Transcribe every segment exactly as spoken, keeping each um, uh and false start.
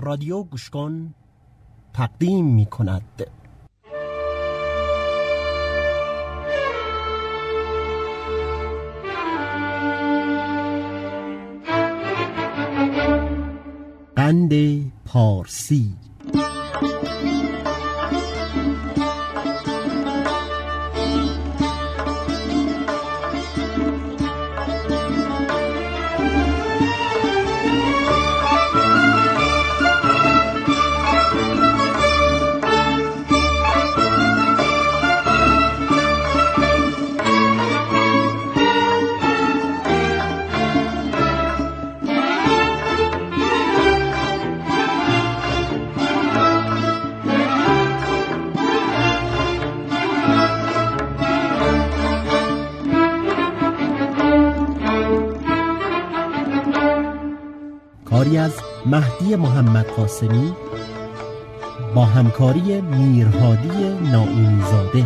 رادیو گوش کن تقدیم می کند. قند پارسی. کاری از مهدی محمد قاسمی با همکاری میرهادی ناینی زاده.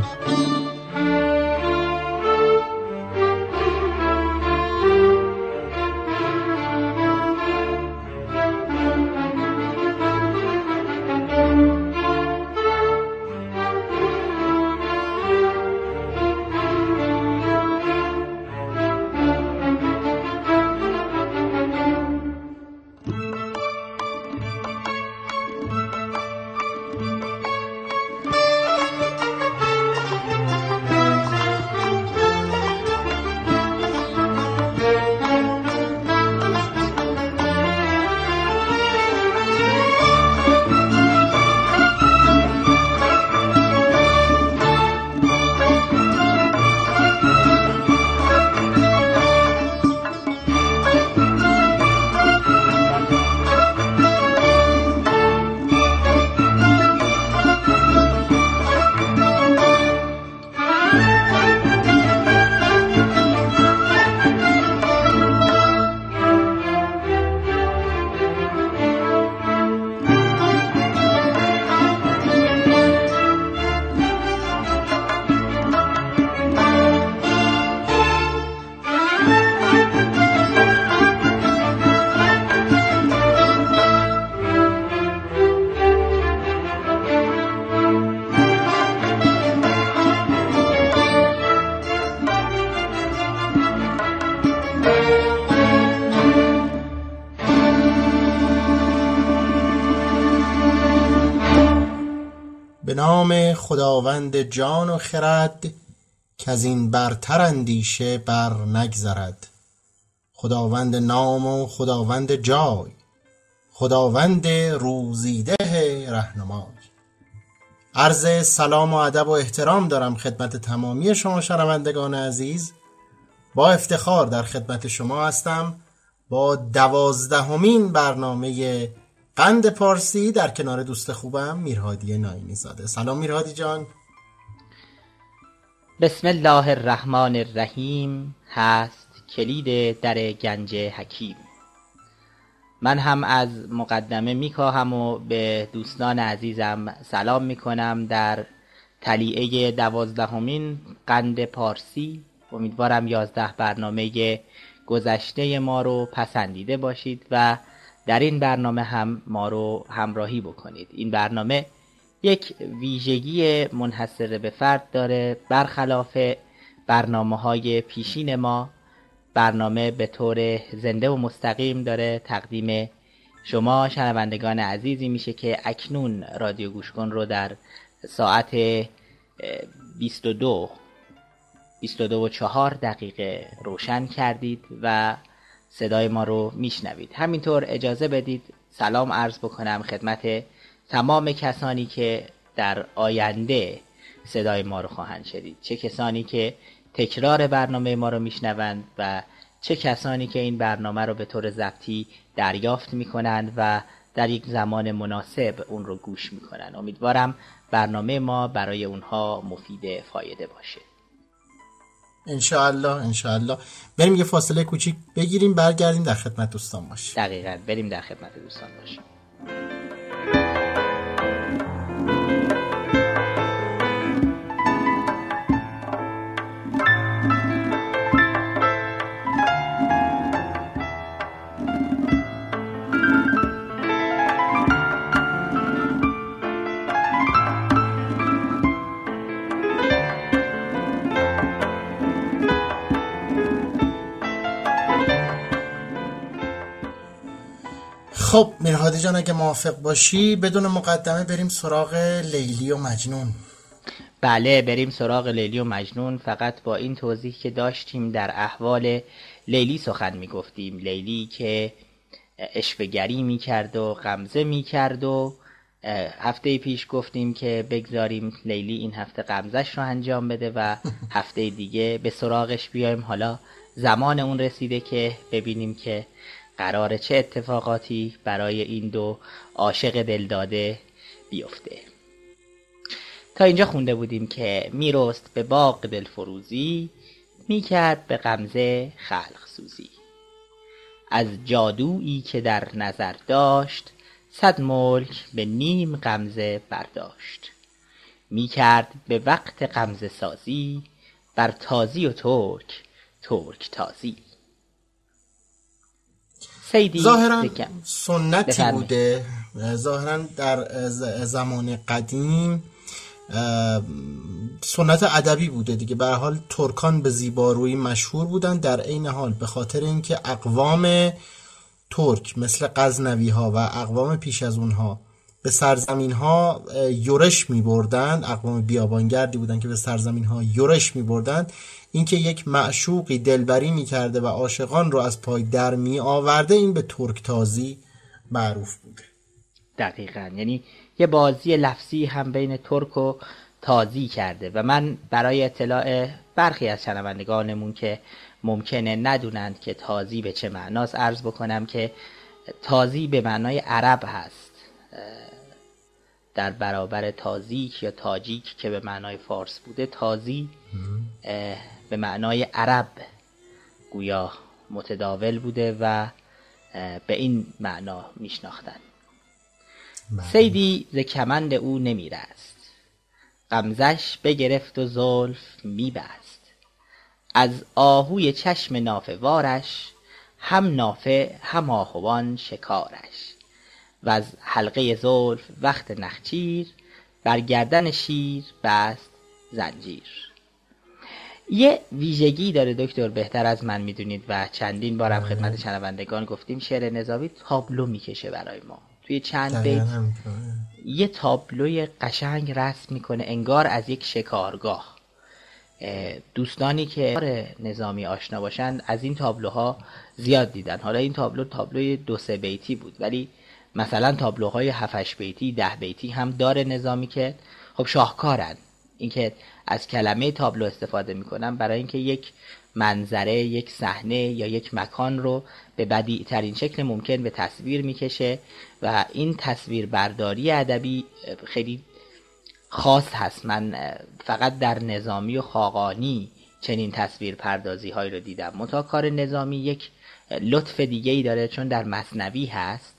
به نام خداوند جان و خرد که از این برتر اندیشه بر نگذرد. خداوند نام و خداوند جای، خداوند روزیده رهنمای. عرض سلام و ادب و احترام دارم خدمت تمامی شما شنوندگان عزیز. با افتخار در خدمت شما هستم با دوازدهمین برنامه قند پارسی در کنار دوست خوبم میرهادی ناینی زاده. سلام میرهادی جان. بسم الله الرحمن الرحیم. هست کلید در گنج حکیم. من هم از مقدمه میکاهم و به دوستان عزیزم سلام میکنم در تلیعه دوازدهمین قند پارسی. امیدوارم یازده برنامه گذشته ما رو پسندیده باشید و در این برنامه هم ما رو همراهی بکنید. این برنامه یک ویژگی منحصر به فرد داره. برخلاف برنامه‌های پیشین ما، برنامه به طور زنده و مستقیم داره تقدیم شما شنوندگان عزیزی میشه که اکنون رادیو گوش کن رو در ساعت بیست و دو و چهار دقیقه روشن کردید و صدای ما رو میشنوید. همینطور اجازه بدید سلام عرض بکنم خدمت تمام کسانی که در آینده صدای ما رو خواهند شنید، چه کسانی که تکرار برنامه ما رو میشنوند و چه کسانی که این برنامه رو به طور ضبطی دریافت میکنند و در یک زمان مناسب اون رو گوش میکنند. امیدوارم برنامه ما برای اونها مفید فایده باشه. انشاءالله انشاءالله. بریم یه فاصله کوچیک بگیریم، برگردیم در خدمت دوستان باشیم. دقیقاً بریم در خدمت دوستان باشیم. خب میرهادی جان اگه موافق باشی بدون مقدمه بریم سراغ لیلی و مجنون. بله بریم سراغ لیلی و مجنون، فقط با این توضیح که داشتیم در احوال لیلی سخن میگفتیم. لیلی که اشوه‌گری میکرد و غمزه میکرد و هفته پیش گفتیم که بگذاریم لیلی این هفته غمزش رو انجام بده و هفته دیگه به سراغش بیایم. حالا زمان اون رسیده که ببینیم که قراره چه اتفاقاتی برای این دو عاشق دلداده بیفته. تا اینجا خونده بودیم که میرست به باغ دلفروزی، میکرد به غمزه خلق سوزی. از جادویی که در نظر داشت، صد ملک به نیم غمزه برداشت. میکرد به وقت غمزه سازی، بر تازی و ترک ترک تازی. ظاهرا سنتی بوده، ظاهرا در زمان قدیم سنت ادبی بوده دیگه. به هر حال ترکان به زیبارویی مشهور بودن، در عین حال به خاطر اینکه اقوام ترک مثل غزنوی ها و اقوام پیش از اونها به سرزمین ها یورش می بردن، اقوام بیابانگردی بودن که به سرزمین ها یورش می بردن، اینکه یک معشوقی دلبری می کرده و عاشقان رو از پای در می آورده، این به ترک تازی معروف بوده. دقیقاً، یعنی یه بازی لفظی هم بین ترک و تازی کرده. و من برای اطلاع برخی از شنوندگانمون که ممکنه ندونند که تازی به چه معناست عرض بکنم که تازی به معنای عرب هست، در برابر تازیک یا تاجیک که به معنای فارس بوده، تازی به معنای عرب گویا متداول بوده و به این معنا میشناختن. صیدی ز کمند او نمیرست، غمزش بگرفت و زلف میبست. از آهوی چشم نافه وارش، هم نافه هم آهوان شکارش. و از حلقه زلف وقت نخچیر، بر گردن شیر بست زنجیر. یه ویژگی داره دکتر، بهتر از من میدونید و چندین بارم خدمت شنوندگان گفتیم، شعر نظامی تابلو میکشه برای ما. توی چند بیت یه تابلوی قشنگ رسم میکنه، انگار از یک شکارگاه. دوستانی که نظامی آشنا باشند از این تابلوها زیاد دیدن. حالا این تابلو تابلوی دو سه بیتی بود، ولی مثلا تابلوهای هفت هشت بیتی ده بیتی هم داره نظامی که خب شاهکارن. اینکه از کلمه تابلو استفاده میکنن برای اینکه یک منظره، یک صحنه یا یک مکان رو به بدیع ترین شکل ممکن به تصویر میکشه و این تصویر برداری ادبی خیلی خاص هست. من فقط در نظامی و خاقانی چنین تصویر پردازی هایی رو دیدم. منتها کار نظامی یک لطف دیگه ای داره، چون در مثنوی هست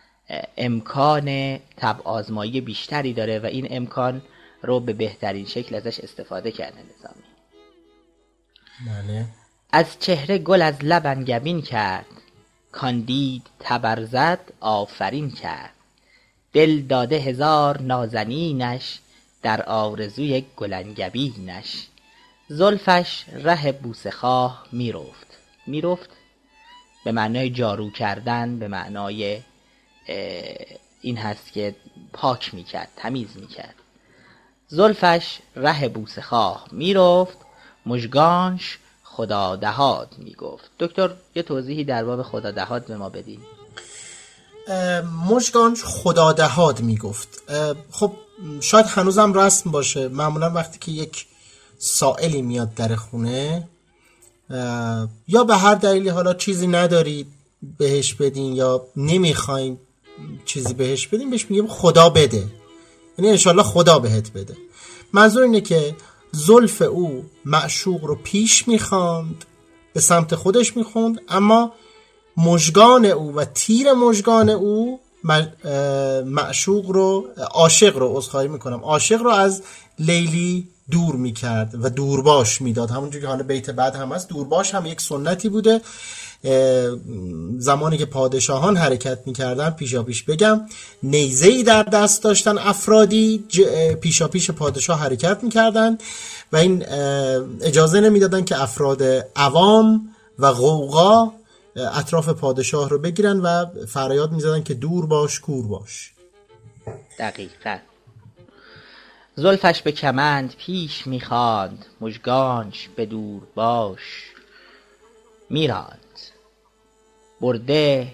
امکان طبع آزمایی بیشتری داره و این امکان رو به بهترین شکل ازش استفاده کرده نظامی. بله. از چهره گل از لب انگبین کرد، کاندید تبرزد آفرین کرد. دل داده هزار نازنینش، در آرزوی گل انگبینش. زلفش ره بوسه خواه میرفت. میرفت به معنای جارو کردن، به معنای این هست که پاک میکرد، تمیز میکرد. زلفش ره بوسه خواه میرفت، مژگانش خدا دهاد میگفت. دکتر یه توضیحی در باب خدا دهاد به ما بدین. مژگانش خدا دهاد میگفت. خب شاید هنوزم رسم باشه. معمولا وقتی که یک سائلی میاد در خونه یا به هر دلیلی حالا چیزی ندارید بهش بدین یا نمیخواین چیزی بهش بدین، بهش میگیم خدا بده، یعنی انشالله خدا بهت بده. منظور اینه که زلف او معشوق رو پیش میخواند، به سمت خودش میخوند، اما مژگان او و تیر مژگان او معشوق رو، عاشق رو عذرخواهی میکنم عاشق رو از لیلی دور میکرد و دورباش میداد. همونجوری که حالا بیت بعد هم هست، دورباش هم یک سنتی بوده. زمانی که پادشاهان حرکت میکردن، پیشا پیش بگم، نیزه‌ای در دست داشتن افرادی، پیشا پیش پادشاه حرکت میکردن و این اجازه نمیدادن که افراد عوام و غوغا اطراف پادشاه رو بگیرن و فریاد میزدن که دور باش کور باش. دقیقاً. زلفش به کمند پیش میخواند، مژگانش به دور باش میراند. برده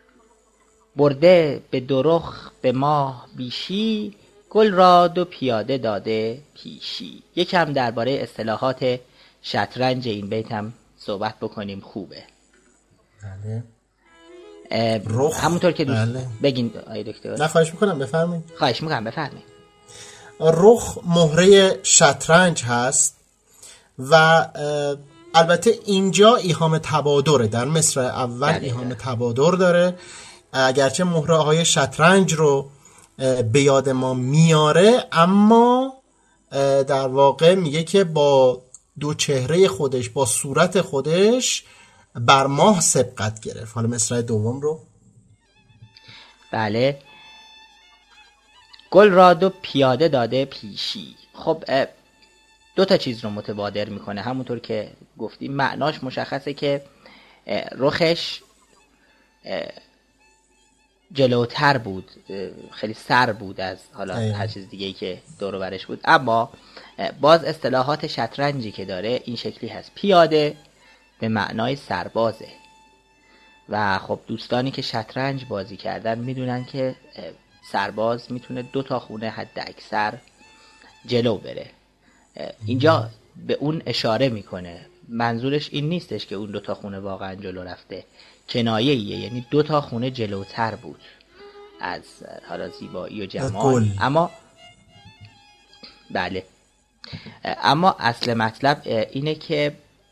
برده به درخ به ماه بیشی، گل را دو پیاده داده پیشی. یکم درباره اصطلاحات شطرنج این بیت هم صحبت بکنیم، خوبه. بله. رخ همونطور که دوست بله. بگین آی دکتر. نه خواهش میکنم بفرمایید. خواهش میکنم بفرمایید. رخ مهره شطرنج هست و البته اینجا ایهام تبادره، در مصرع اول ایهام تبادر داره، اگرچه مهره های شطرنج رو به یاد ما میاره، اما در واقع میگه که با دو چهره خودش، با صورت خودش بر ماه سبقت گرفت. حالا مصرع دوم رو بله. گل را دو پیاده داده پیشی. خب دو تا چیز رو متبادر میکنه، همونطور که گفتیم معناش مشخصه که رخش جلوتر بود، خیلی سر بود از حالا هر چیز دیگه‌ای که دور و برش بود. اما باز اصطلاحات شطرنجی که داره این شکلی هست. پیاده به معنای سربازه و خب دوستانی که شطرنج بازی کردن میدونن که سرباز میتونه دو تا خونه حد اکثر جلو بره. اینجا به اون اشاره میکنه، منظورش این نیستش که اون دو تا خونه واقعا جلو رفته، کنایه ایه، یعنی دو تا خونه جلوتر بود از حالا زیبایی و جمال. اما بله، اما اصل مطلب اینه که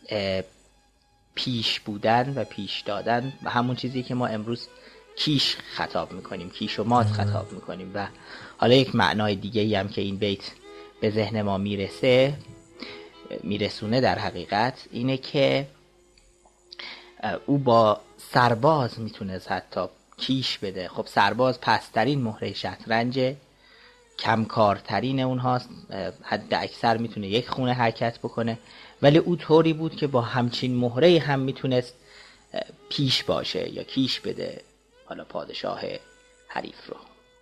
پیش بودن و پیش دادن و همون چیزی که ما امروز کیش خطاب میکنیم، کیش و مات خطاب میکنیم. و حالا یک معنای دیگه ای هم که این بیت به ذهن ما میرسه میرسونه در حقیقت اینه که او با سرباز میتونه حتی کیش بده. خب سرباز پسترین مهره شطرنج، کمکارترین اونهاست، حد اکثر میتونه یک خونه حرکت بکنه، ولی او طوری بود که با همچین مهره هم میتونست پیش باشه یا کیش بده حالا پادشاه حریف رو.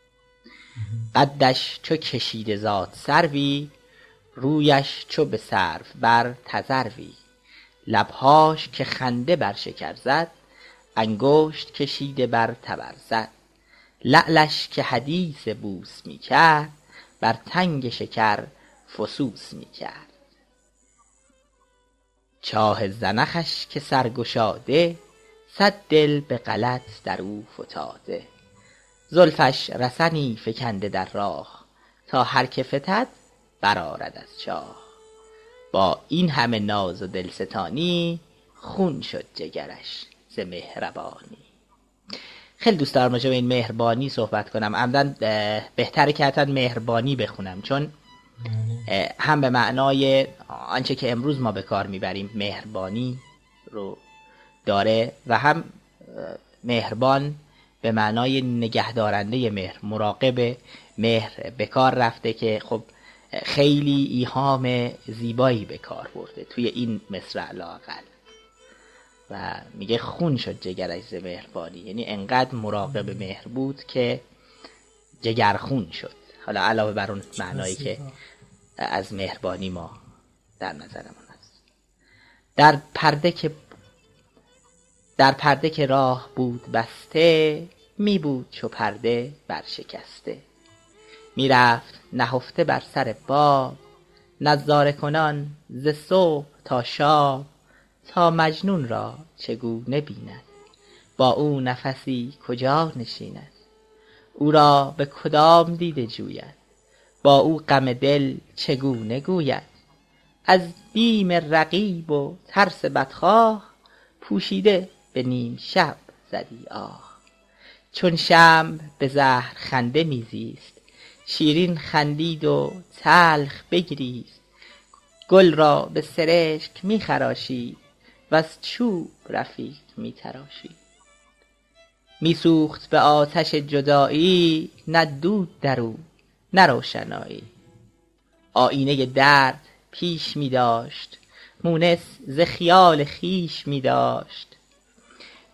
قدش چو کشیده زاد سروی، رویش چو به سرو بر تذروی. لبهاش که خنده بر شکر زد، انگشت کشیده بر تبر زد. لعلش که حدیث بوس می کرد، بر تنگ شکر فسوس می کرد. چاه زنخش که سرگشاده، صد دل به غلط در او فتاده. زلفش رسنی فکنده در راه، تا هر که فتد برآرد از چاه. با این همه ناز و دلستانی، خون شد جگرش ز مهربانی. خیلی دوست دارم راجع به این مهربانی صحبت کنم. عمدن بهتره که حتما مهربانی بخونم، چون هم به معنای آنچه که امروز ما به کار میبریم مهربانی رو داره و هم مهربان به معنای نگهدارنده مهر، مراقب مهر به کار رفته که خب خیلی ایهام زیبایی به کار برده توی این مصرع لااقل. و میگه خون شد جگرش ز مهربانی، یعنی انقدر مراقب مهر بود که جگر خون شد. حالا علاوه بر اون معنایی که از مهربانی ما در نظرمون هست. در پرده که در پرده که راه بود بسته، می بود چو پرده برشکسته. می رفت نهفته بر سر بام، نظاره کنان ز صبح تا شام. تا مجنون را چگونه بیند، با او نفسی کجا نشیند. او را به کدام دیده جوید، با او غم دل چگونه گوید. از بیم رقیب و ترس بدخواه، پوشیده به نیم شب زدی آه. چون شمع به زهر خنده میزیست، شیرین خندید و تلخ بگریست. گل را به سرشک میخراشید، وز چوب رفیق میتراشید. میسوخت به آتش جدایی، نه دود در او نه روشنایی. آینه درد پیش میداشت، مونس ز خیال خیش میداشت.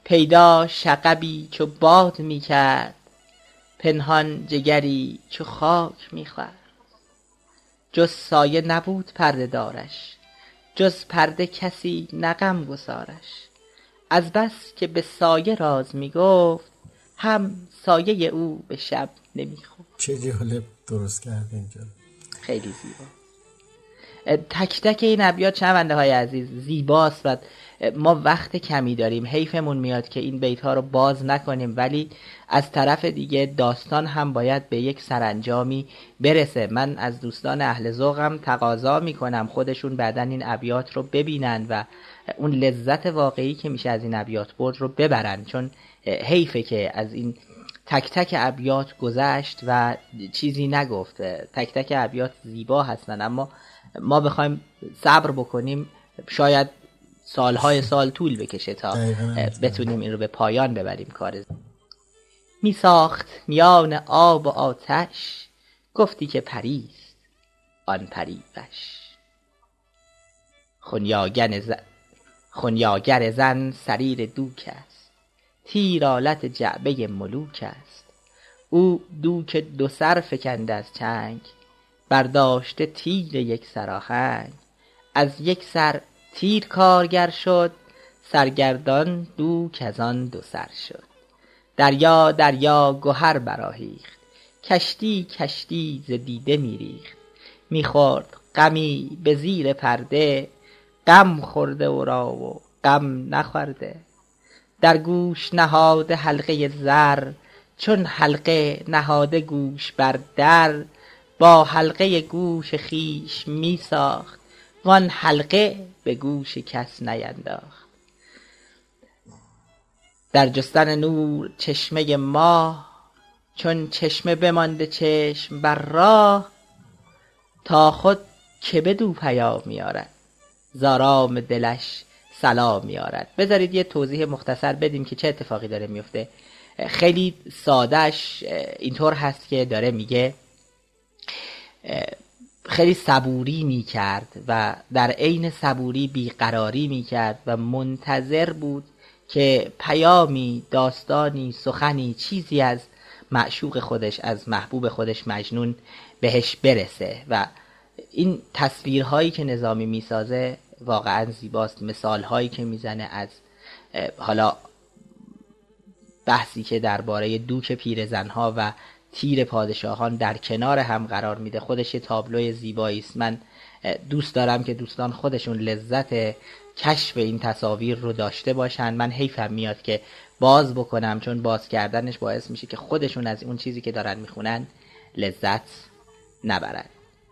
پیدا شغبی چو باد می کرد، پنهان جگری چو خاک می خورد. جز سایه نبود پرده دارش، جز پرده کسی نه غمگسارش. از بس که به سایه راز می گفت، هم سایه او به شب نمی خفت. چه جالب درست کرده اینجا. خیلی زیبا. تک تک این ابیات شنونده های عزیز زیباست و ما وقت کمی داریم، حیفمون میاد که این بیت ها رو باز نکنیم، ولی از طرف دیگه داستان هم باید به یک سرانجامی برسه. من از دوستان اهل ذوقم تقاضا میکنم خودشون بعدن این ابیات رو ببینن و اون لذت واقعی که میشه از این ابیات برد رو ببرن، چون حیفه که از این تک تک ابیات گذشت و چیزی نگفت. تک تک ابیات زیبا هستن، اما ما بخوایم صبر بکنیم شاید سالهای سال طول بکشه تا بتونیم این رو به پایان ببریم. کار می ساخت میان آب و آتش، گفتی که پریست آن پری وش. خونیاگر زن, خونیاگر زن سریر دوک است، تیر آلت جعبه ملوک است. او دوک دو سر فکند از چنگ، برداشته تیر یک سراهنگ. از یک سر تیر کارگر شد، سرگردان دوک از آن دو سر شد. دریا دریا گهر برآهیخت، کشتی کشتی ز دیده میریخت. میخورد غمی به زیر پرده، غم خورده او را و غم نخورده. در گوش نهاده حلقه زر، چون حلقه نهاده گوش بر در. با حلقه گوش خیش می ساخت، وان حلقه به گوش کس نینداخت. در جستن نور چشمه ماه، چون چشمه بمانده چشم بر راه. تا خود که بدو پیام میارد، زارام دلش سلام میارد. بذارید یه توضیح مختصر بدیم که چه اتفاقی داره میفته. خیلی سادهش اینطور هست که داره میگه خیلی صبوری میکرد و در عین صبوری بیقراری میکرد و منتظر بود که پیامی، داستانی، سخنی، چیزی از معشوق خودش، از محبوب خودش مجنون بهش برسه. و این تصویرهایی که نظامی میسازه واقعا زیباست. مثالهایی که میزنه از حالا بحثی که درباره دوک پیرزنها و تیر پادشاهان در کنار هم قرار میده، خودش یه تابلوی زیبایی است. من دوست دارم که دوستان خودشون لذت کشف این تصاویر رو داشته باشن. من حیفم میاد که باز بکنم، چون باز کردنش باعث میشه که خودشون از اون چیزی که دارن میخونن لذت نبرن.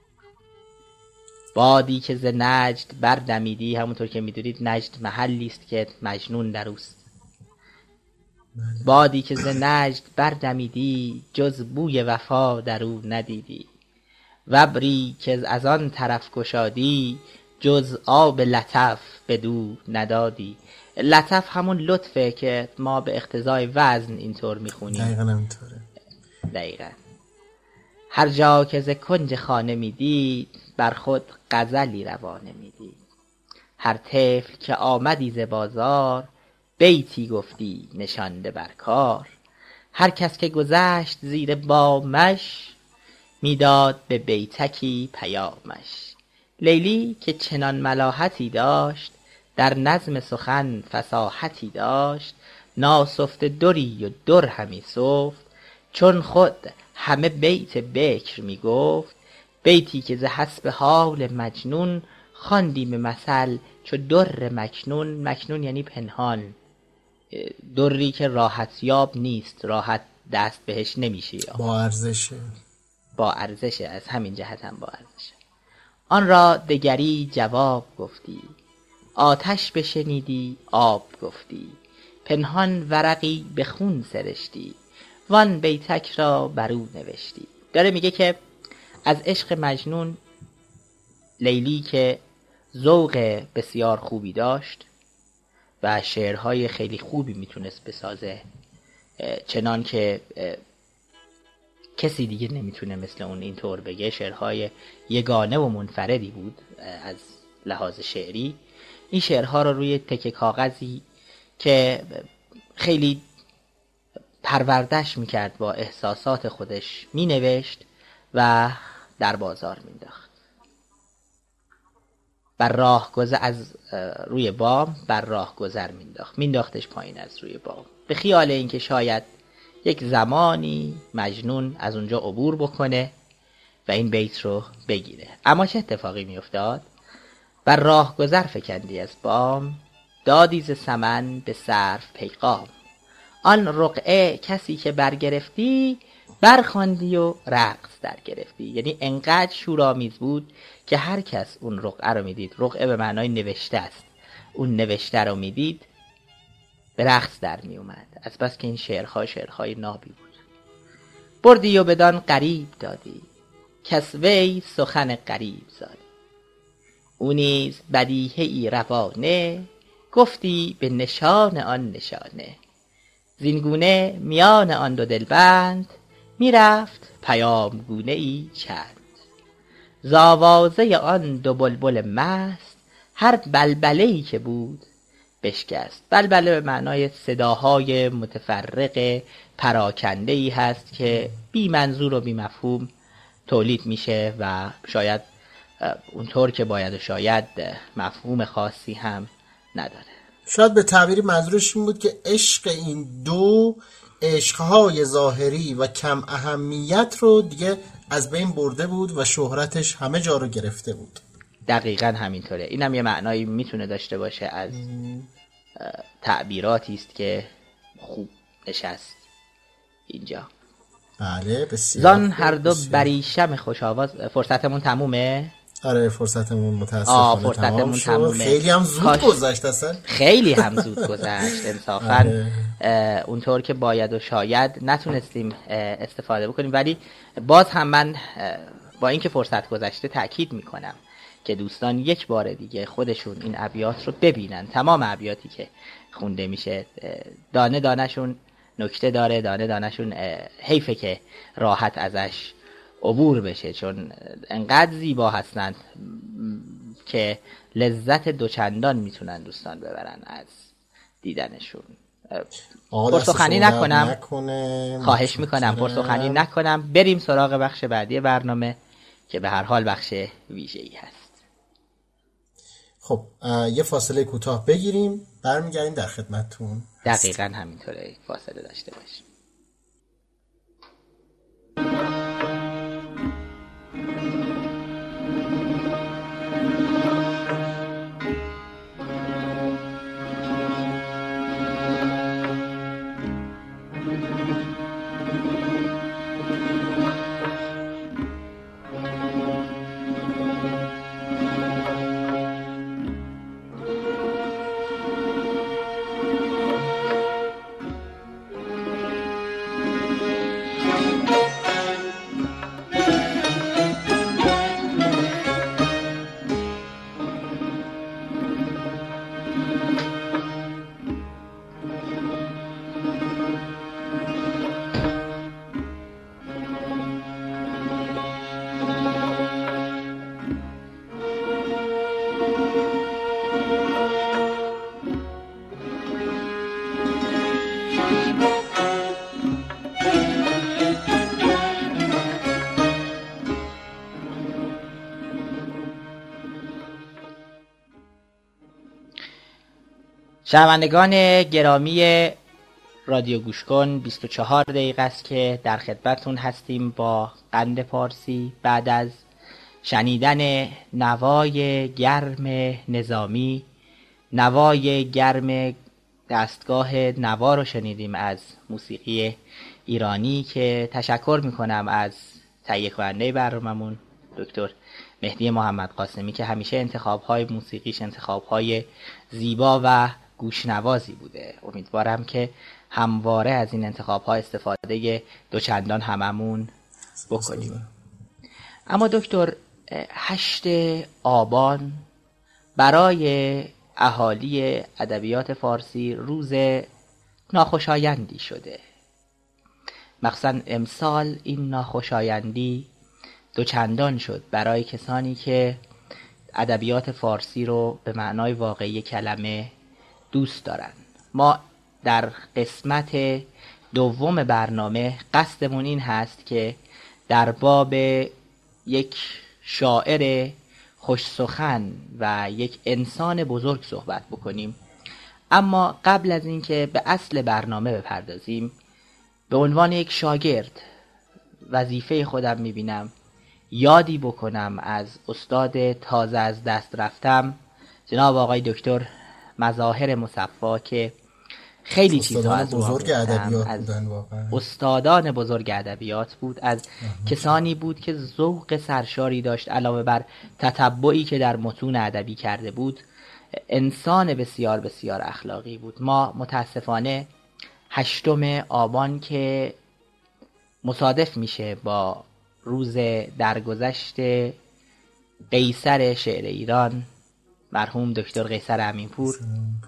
بادی که ز نجد بردمیدی، همونطور که میدونید نجد محلی است که مجنون در اوست. بادی که ز نجد بردمیدی، جز بوی وفا در او ندیدی. وبری که از آن طرف گشادی، جز آب لطف بدو ندادی. لطف همون لطفه که ما به اقتضای وزن اینطور میخونیم. دقیقا همینطوره. دقیقا. هر جا که ز کنج خانه میدید، بر خود غزلی روانه میدید. هر طفل که آمدی ز بازار، بیتی گفتی نشانده بر کار. هر کس که گذشت زیر بامش، میداد به بیتکی پیامش. لیلی که چنان ملاحتی داشت، در نظم سخن فصاحتی داشت. ناسفته دری و در همی سفت، چون خود همه بیت بکر می گفت. بیتی که ز حسب حال مجنون، خواندیم مثل چو در مکنون. مکنون یعنی پنهان، دری که راحت یاب نیست، راحت دست بهش نمیشه، با ارزشه. با ارزشه، از همین جهت هم با ارزشه. آن را دگری جواب گفتی، آتش بشنیدی آب گفتی. پنهان ورقی به خون سرشتی، وان بیتک را برو نوشتی. داره میگه که از عشق مجنون، لیلی که ذوق بسیار خوبی داشت و شعرهای خیلی خوبی میتونست بسازه، چنان که کسی دیگه نمیتونه مثل اون اینطور بگه. شعرهای یگانه و منفردی بود از لحاظ شعری. این شعرها رو روی تکه کاغذی که خیلی پروردش میکرد، با احساسات خودش مینوشت و در بازار مینداخت. بر راه گذر از روی بام بر راه گذر مینداخت مینداختش پایین از روی بام، به خیال اینکه شاید یک زمانی مجنون از اونجا عبور بکنه و این بیت رو بگیره. اما چه اتفاقی میافتاد؟ بر راه گذر فکندی از بام، دادی ز سمن به صرف پیغام. آن رقعه کسی که برگرفتی، برخواندی و رقص در گرفتی. یعنی انقدر شورآمیز بود که هر کس اون رقعه رو میدید، رقعه به معنای نوشته است، اون نوشته رو میدید به رقص در می اومد، از بس که این شعرها شعرهای نابی بود. بردی و بدان غریب دادی، کس وی سخن غریب زادی. او نیز بدیهه ای روانه، گفتی به نشان آن نشانه. زینگونه میان آن دو دلبند، میرفت پیام گونه ای چند. ز آوازه آن دو بلبل مست، هر بلبله‌ای که بود بشکست. بلبله به معنای صداهای متفرق پراکنده‌ای هست که بی منظور و بی مفهوم تولید میشه و شاید اونطور که باید و شاید مفهوم خاصی هم نداره. شاید به تعبیری منظورش این بود که عشق این دو عشقهای ظاهری و کم اهمیت رو دیگه از بین برده بود و شهرتش همه جا رو گرفته بود. دقیقاً همینطوره. اینم یه معنایی میتونه داشته باشه از تعبیراتی است که خوب نشست اینجا. بله بسیار. زان هر دو بریشم خوش آواز. فرصتمون تمومه؟ آره فرصتمون متاسفانه تمام شد. خیلی هم زود کاش... گذشت اصلا. خیلی هم زود گذشت انصافاً. آره. اونطور که باید و شاید نتونستیم استفاده بکنیم، ولی باز هم من با اینکه فرصت گذشته تأکید میکنم که دوستان یک بار دیگه خودشون این ابیات رو ببینن. تمام ابیاتی که خونده میشه دانه دانهشون نکته داره، دانه دانهشون حیفه که راحت ازش عبور بشه، چون انقدر زیبا هستند که لذت دوچندان میتونن دوستان ببرن از دیدنشون. پرسخنی نکنم نکنه. خواهش میکنم پرسخنی نکنم. بریم سراغ بخش بعدی برنامه که به هر حال بخش ویژه‌ای هست. خب یه فاصله کوتاه بگیریم، برمیگردیم در خدمتتون. دقیقاً همینطوره، فاصله داشته باشیم. شنوندگان گرامی رادیو گوش کن، بیست و چهار دقیقه است که در خدمتتون هستیم با قند فارسی. بعد از شنیدن نوای گرم نظامی، نوای گرم دستگاه نوا رو شنیدیم از موسیقی ایرانی که تشکر میکنم از تهیه کننده برنامه‌مون دکتر مهدی محمد قاسمی که همیشه انتخاب‌های موسیقیش انتخاب‌های زیبا و گوشنوازی بوده. امیدوارم که همواره از این انتخاب‌ها استفاده دوچندان هممون بکنیم. اما دکتر، هشت آبان برای اهالی ادبیات فارسی روز ناخوشایندی شده. مخصوصا امسال این ناخوشایندی دوچندان شد برای کسانی که ادبیات فارسی رو به معنای واقعی کلمه دوست دارن. ما در قسمت دوم برنامه قصدمون این هست که در باب یک شاعر خوش سخن و یک انسان بزرگ صحبت بکنیم. اما قبل از اینکه به اصل برنامه بپردازیم، به عنوان یک شاگرد وظیفه خودم میبینم یادی بکنم از استاد تازه از دست رفتم، جناب آقای دکتر مظاهر مصفا، که خیلی چیزها از بزرگ ادبیات از بودن واقعا. استادان بزرگ ادبیات بود، از کسانی بود که ذوق سرشاری داشت، علاوه بر تتبعی که در متون ادبی کرده بود، انسان بسیار بسیار اخلاقی بود. ما متاسفانه هشتم آبان که مصادف میشه با روز درگذشت قیصر شعر ایران، مرحوم دکتر قیصر امینپور،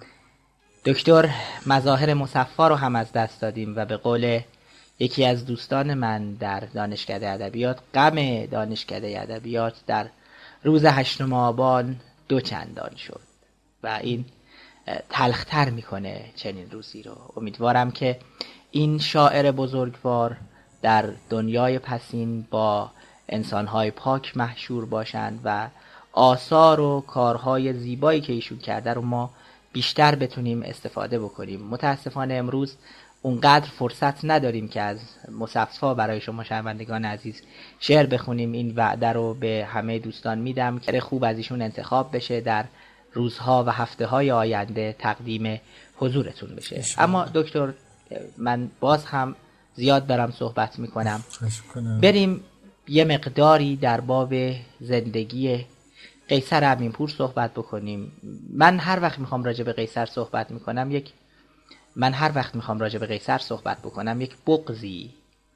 دکتر مظاهر مصفا رو هم از دست دادیم و به قول یکی از دوستان من در دانشکده ادبیات، غم دانشکده ادبیات در روز هشتم آبان دو چندان شد و این تلختر میکنه چنین روزی رو. امیدوارم که این شاعر بزرگوار در دنیای پسین با انسانهای پاک محشور باشند و آثار و کارهای زیبایی که ایشون کرده رو ما بیشتر بتونیم استفاده بکنیم. متاسفانه امروز اونقدر فرصت نداریم که از مصفا برای شما شنوندگان عزیز شعر بخونیم. این وعده رو به همه دوستان میدم که خوب از ایشون انتخاب بشه، در روزها و هفته های آینده تقدیم حضورتون بشه. اما دکتر، من باز هم زیاد برم صحبت میکنم، بریم یه مقداری در باب زندگی قیصر امینپور صحبت بکنیم. من هر وقت میخوام راجع به قیصر صحبت میکنم یک من هر وقت میخوام راجع به قیصر صحبت بکنم یک بغضی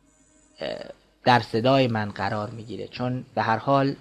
در صدای من قرار میگیره، چون به هر حال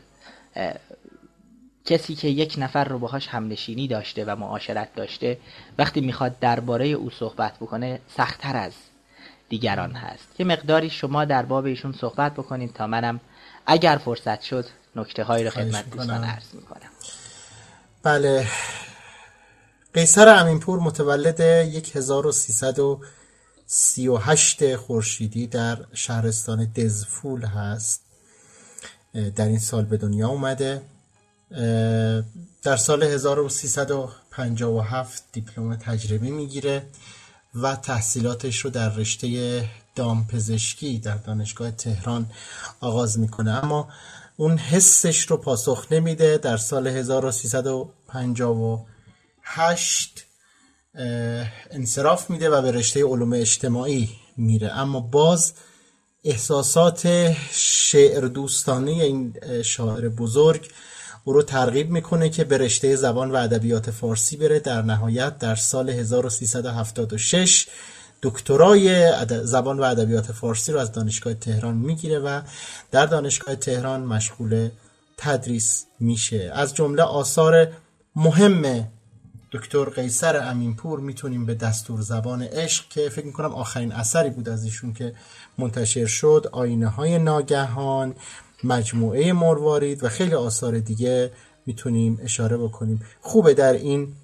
کسی که یک نفر رو باهاش همنشینی داشته و معاشرت داشته، وقتی میخواد درباره او صحبت بکنه سخت‌تر از دیگران هست. یه مقداری شما در باب ایشون صحبت بکنید تا منم اگر فرصت شد نکته هایی رو خدمت دوستان عرض میکنم. بله، قیصر امینپور متولد هزار و سیصد و سی و هشت خورشیدی در شهرستان دزفول هست. در این سال به دنیا اومده. در سال هزار و سیصد و پنجاه و هفت دیپلم تجربی میگیره و تحصیلاتش رو در رشته دامپزشکی در دانشگاه تهران آغاز میکنه، اما اون حسش رو پاسخ نمیده. در سال هزار و سیصد و پنجاه و هشت انصراف میده و به رشته علوم اجتماعی میره، اما باز احساسات شعر دوستانه این شاعر بزرگ او رو ترغیب میکنه که به رشته زبان و ادبیات فارسی بره. در نهایت در سال هزار و سیصد و هفتاد و شش دکترای زبان و ادبیات فارسی رو از دانشگاه تهران میگیره و در دانشگاه تهران مشغول تدریس میشه. از جمله آثار مهم دکتر قیصر امینپور میتونیم به دستور زبان عشق که فکر میکنم آخرین اثری بود از ایشون که منتشر شد، آینه های ناگهان، مجموعه مروارید و خیلی آثار دیگه میتونیم اشاره بکنیم. خوبه در این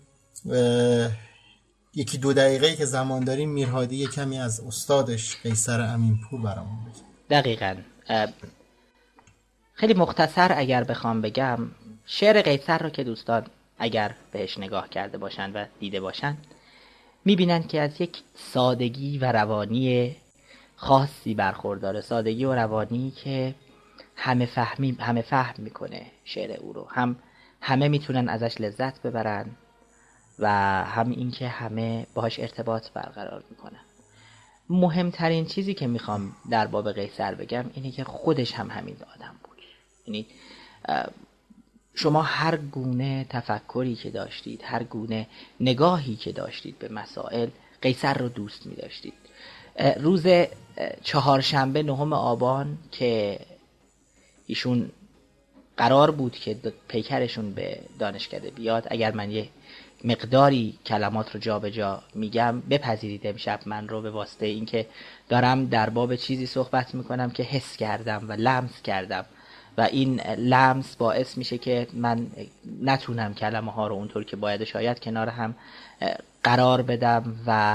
یکی دو دقیقه‌ای که زمان داریم میرهادی یک کمی از استادش قیصر امینپور برامون بگه. دقیقاً. خیلی مختصر اگر بخوام بگم، شعر قیصر رو که دوستان اگر بهش نگاه کرده باشن و دیده باشن میبینن که از یک سادگی و روانی خاصی برخورداره، سادگی و روانی که همه فهمی همه فهم میکنه شعر او رو، هم همه میتونن ازش لذت ببرن و هم این که همه باهاش ارتباط برقرار میکنن. مهمترین چیزی که میخوام در باب قیصر بگم اینه که خودش هم همین آدم بود. یعنی شما هر گونه تفکری که داشتید، هر گونه نگاهی که داشتید به مسائل، قیصر رو دوست می داشتید. روز چهارشنبه نهم آبان که ایشون قرار بود که پیکرشون به دانشکده بیاد، اگر من یه مقداری کلمات رو جا به جا میگم بپذیرید امشب من رو به واسطه اینکه دارم در باب چیزی صحبت میکنم که حس کردم و لمس کردم و این لمس باعث میشه که من نتونم کلمه ها رو اونطور که باید شاید کنار هم قرار بدم و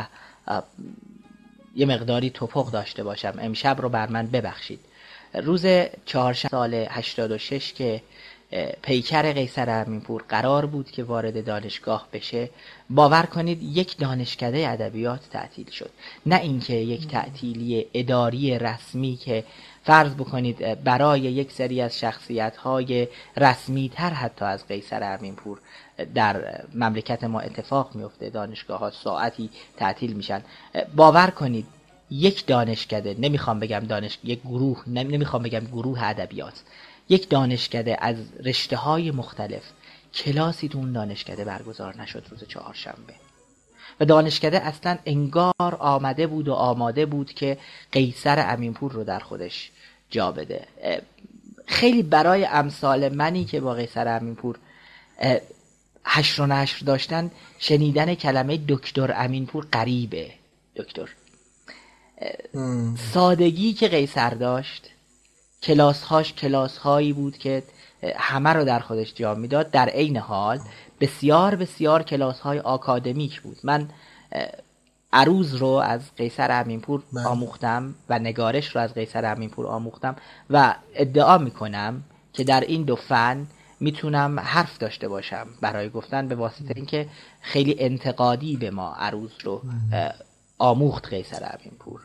یه مقداری توپق داشته باشم. امشب رو بر من ببخشید. روز چهارشنبه سال هشتاد و شش که پیکر قیصر امینپور قرار بود که وارد دانشگاه بشه، باور کنید یک دانشکده ادبیات تعطیل شد. نه اینکه یک تعطیلی اداری رسمی که فرض بکنید برای یک سری از شخصیت‌های رسمی تر حتی از قیصر امینپور در مملکت ما اتفاق میفته، دانشگاه‌ها ساعتی تعطیل میشن. باور کنید یک دانشکده، نمیخوام بگم دانش یک گروه، نمیخوام بگم گروه ادبیات، یک دانشکده از رشته‌های مختلف کلاسی تو اون دانشکده برگزار نشد روز چهارشنبه. و دانشکده اصلا انگار آمده بود و آماده بود که قیصر امینپور رو در خودش جا بده. خیلی برای امثال منی که با قیصر امینپور حشر و نشر داشتن، شنیدن کلمه دکتر امینپور غریبه. دکتر سادگی که قیصر داشت، کلاس‌هاش کلاس‌هایی بود که همه رو در خودش جا میداد. در عین حال بسیار بسیار کلاس‌های آکادمیک بود. من عروض رو از قیصر امینپور آموختم و نگارش رو از قیصر امینپور آموختم و ادعا میکنم که در این دو فن میتونم حرف داشته باشم برای گفتن، به واسطه اینکه خیلی انتقادی به ما عروض رو آموخت قیصر امینپور.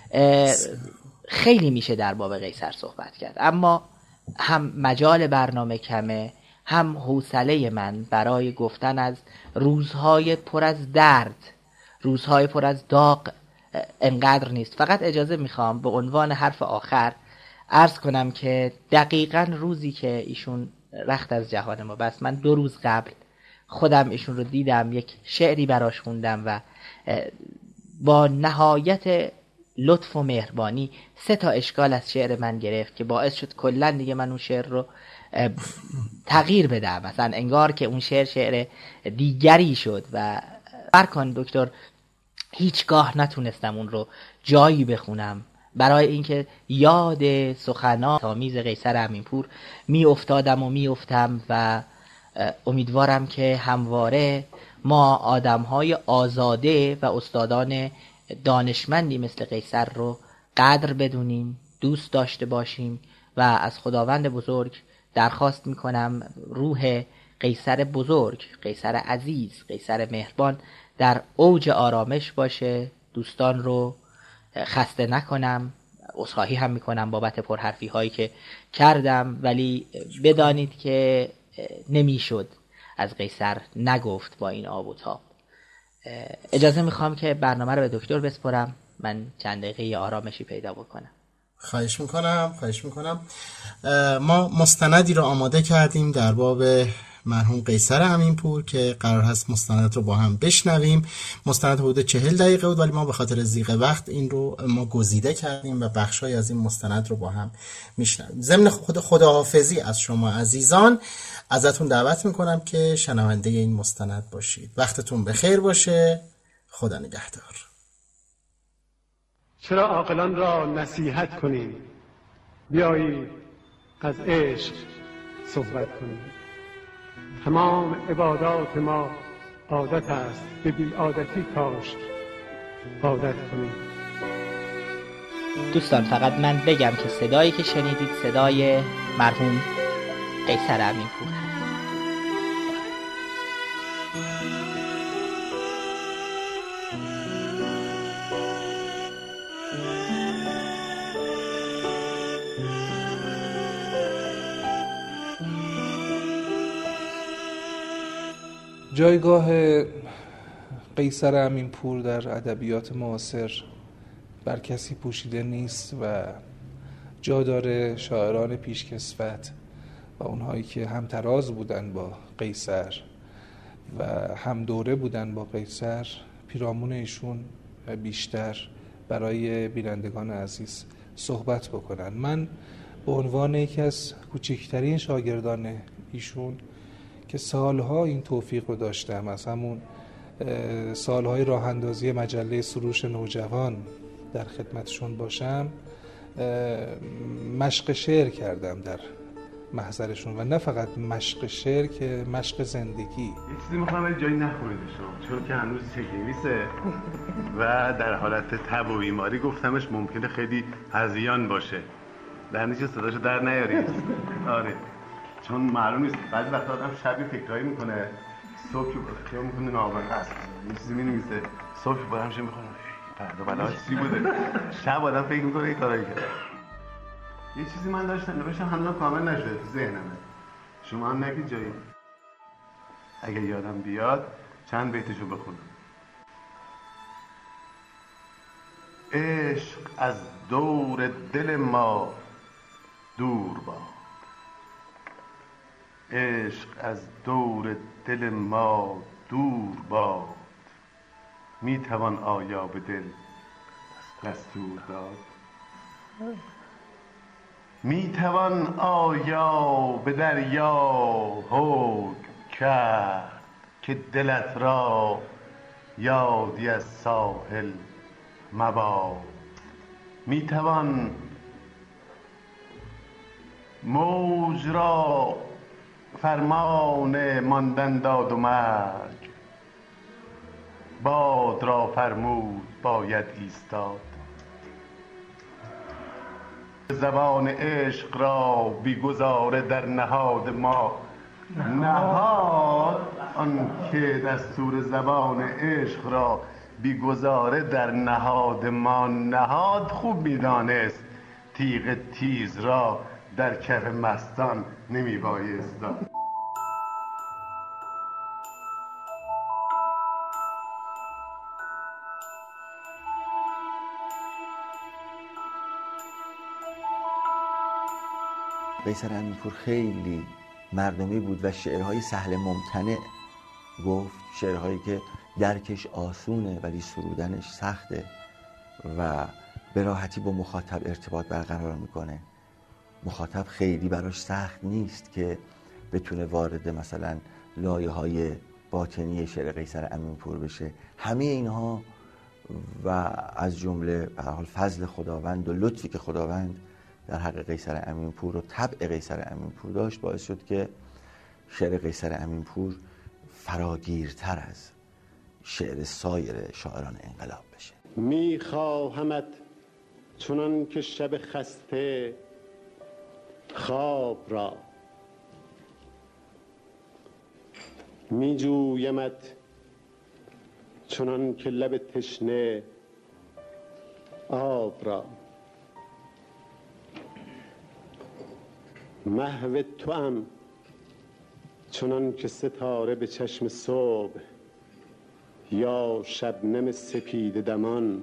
خیلی میشه در باب قیصر صحبت کرد، اما هم مجال برنامه کمه، هم حوصله من برای گفتن از روزهای پر از درد، روزهای پر از داغ انقدر نیست. فقط اجازه میخوام به عنوان حرف آخر عرض کنم که دقیقاً روزی که ایشون رخت از جهان ما بس، من دو روز قبل خودم ایشون رو دیدم، یک شعری براش خوندم و با نهایت لطف و مهربانی سه تا اشکال از شعر من گرفت که باعث شد کلا دیگه من اون شعر رو تغییر بدم. مثلا انگار که اون شعر شعر دیگری شد و برکن دکتر هیچگاه نتونستم اون رو جایی بخونم، برای اینکه یاد سخنان تامیز قیصر امینپور می افتادم و می افتم و امیدوارم که همواره ما آدم‌های آزاده و استادان دانشمندی مثل قیصر رو قدر بدونیم، دوست داشته باشیم و از خداوند بزرگ درخواست میکنم روح قیصر بزرگ، قیصر عزیز، قیصر مهربان در اوج آرامش باشه. دوستان رو خسته نکنم، عذرخواهی هم میکنم بابت پرحرفی هایی که کردم، ولی بدانید که نمیشد از قیصر نگفت با این آب و تاب. اجازه میخوام که برنامه رو به دکتر بسپرم، من چند دقیقه آرامشی پیدا بکنم. خواهش میکنم خواهش میکنم ما مستندی رو آماده کردیم در باب مرحوم قیصر امینپور که قرار هست مستند رو با هم بشنویم. مستند حدود چهل دقیقه بود، ولی ما به خاطر ضیق وقت این رو ما گزیده کردیم و بخشای از این مستند رو با هم میشنویم. ضمن خود خداحافظی از شما عزیزان ازتون دعوت میکنم که شنونده این مستند باشید. وقتتون بخیر باشه. خدا نگهدار. چرا عاقلان را نصیحت کنیم، بیایید از عشق صحبت کنیم. تمام عبادات ما عادت است، به بی عادتی کاش عادت کنیم. دوستان فقط من بگم که صدایی که شنیدید صدای مرحوم قیصر امینپور هست. جایگاه قیصر امینپور در ادبیات معاصر بر کسی پوشیده نیست و جا داره شاعران پیشکسوت و اونهایی که هم تراز بودن با قیصر و هم دوره بودن با قیصر پیرامون ایشون بیشتر برای بینندگان عزیز صحبت بکنن. من به عنوان یکی از کوچکترین شاگردان ایشون که سالها این توفیق رو داشتم، از همون سالهای راه اندازی مجله سروش نوجوان در خدمتشون باشم، مشق شعر کردم در محضرشون و نه فقط مشق شعر که مشق زندگی. یه چیزی میخوام ولی جایی نخورید شما، چون که هنوز چگیریسه و در حالت تب و بیماری گفتمش ممکنه خیلی هذیان باشه، در نتیجه صداشو در نیارید. آره چون معلوم نیست، بعضی وقتا آدم شبی فکرایی میکنه، صبح خیال میکنه نامه هست، یه چیزی مینویسه، صبح بلند میشه میخونه فردا بلا چی بوده، شب آدم فکر میکنه یه کارایی کرده. یه چیزی من داشتم نوشتم هنوز کامل نشده تو ذهنمه، شما هم نگید جایی، اگه یادم بیاد چند بیتشو بخونم. عشق از دور دل ما دور باد، عشق از دور دل ما دور باد، میتوان آیا به دل دستور داد؟ میتوان آیا به دریا حکم کرد که دلت را یادی از ساحل مباد؟ میتوان موج را فرمان ماندن داد و مرگ، باد را فرمود باید ایستاد. زبان عشق را بیگذاره در نهاد ما، نهاد آن که دستور زبان عشق را بیگذاره در نهاد ما، نهاد خوب میدانست تیغ تیز را در کف مستان نمی بایست داد. قیصر امین‌پور خیلی مردمی بود و شعرهای سهل ممتنع گفت، شعرهایی که درکش آسونه ولی سرودنش سخته و به راحتی با مخاطب ارتباط برقرار میکنه. مخاطب خیلی براش سخت نیست که بتونه وارد مثلا لایه های باطنی شعر قیصر امین‌پور بشه. همه اینها و از جمله به هر حال فضل خداوند و لطفی که خداوند در حق قیصر امین‌پور و طبع قیصر امین‌پور داشت باعث شد که شعر قیصر امین‌پور فراگیرتر از شعر سایر شاعران انقلاب بشه. میخواهمت چنان که شب خسته خواب را، میجویمت چنان که لب تشنه آب را. محو توام چنان که ستاره به چشم صبح یا شبنم سپید دمان